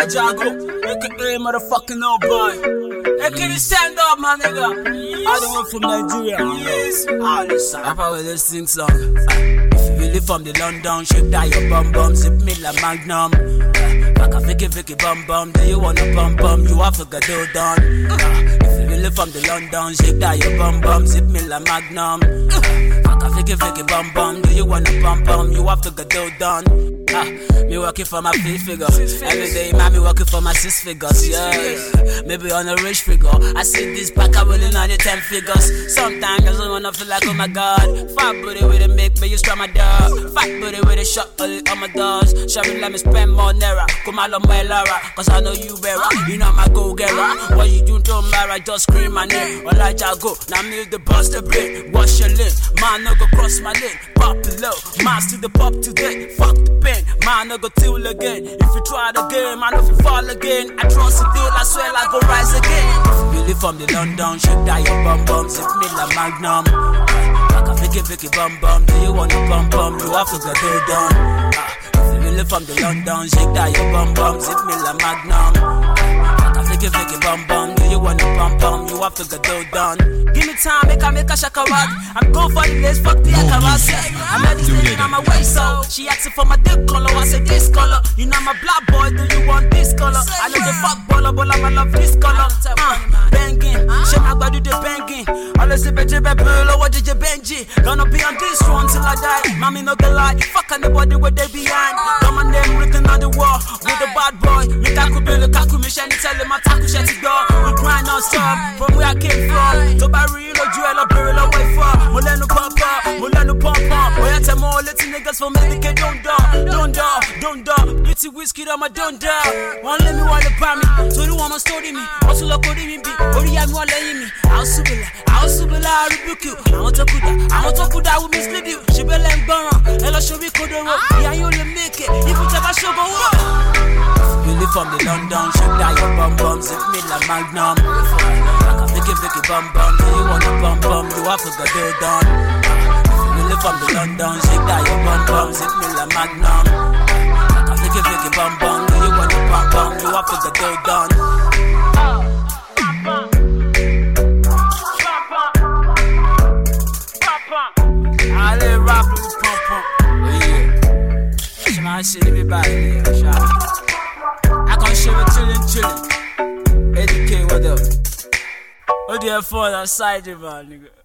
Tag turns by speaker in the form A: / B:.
A: Elijah Jago, aka motherfucking no boy. aka stand up, my nigga. All the way from Nigeria. Yes, all the side. I probably just sing song. If you really from the London, shake that your bum bum, zip me like Magnum. Like a Vicky bum bum, do you wanna bum bum? You have to get it done. If you really from the London, shake that your bum bum, zip me like Magnum. Like a Vicky bum bum, do you wanna bum bum? You have to get it done. Me working for my 5 figures. Every day, man, me working for my 6 figures. Yeah, maybe on a rich figure. I see this pack, I'm rolling on the 10 figures. Sometimes I just wanna feel like, oh my god. Fat booty with a make me you strap my dog. Fat booty with a shot all on my doors. Show me let me spend more naira. Come on, my Lara, cause I know you better. You know my go-getter. What you do don't matter, just scream my name. Elijah go, now me the bust the break. Wash your lip, man, no go cross my lane. Pop low, mass to the pop today. Fuck the pain. Man, I go till again. If you try the game, man, if you fall again, I trust the deal, I swear I go rise again. If you really from the London, shake that your bum bum, zip me like Magnum. Like a Vicky bum bum, do you wanna bum bum? You have to get it done. If you really from the London, shake that your bum bum, zip me like Magnum. Like a Vicky bum bum, do you wanna bum bum? You have to get it done. Give me time, make a shakarat. I'm go for the place, fuck the akaras. I'm meditating on my way, so she asking for my dick color. I say this color. You know my black boy, do you want this color? I know the fuck baller, but I love this color. Banging, she my body the banging. All the sleepy pearl, what did you Benji? Gonna be on this one till I die. Mommy no go lie, fuck anybody where they behind. Got my name written on the wall with the bad boy. Me taku bill, kaku mission, tell him I taku shut it door. We grind on stop from where I came from. To bury no jewel or barrel away for. Mulenu pump up, mulenu pump up. We had some more little niggas for Medicaid, don't die. Pretty whiskey, I'm a don't die. One let me want to buy me. So you want to story me. Also look at me, or you have more laying me. I'll subila, I rebuke you. I want to put that, will mislead you. She be like Baron, and I'll show you code. Yeah, you only make it. If you ever show go up. Really from the London, shake that your bum bum, zip me like Magnum. Like a Vicky bum bum, do you wanna bum bum? You have to get it done. Really from the London, shake that your bum bum, zip me like Magnum. Like a Vicky bum bum, do you wanna bum bum? You have to get it done. I let rap with pump pump. Yeah, my shit be back here. I can show it chillin'. Educate, what up? What do you have for that side, man, nigga?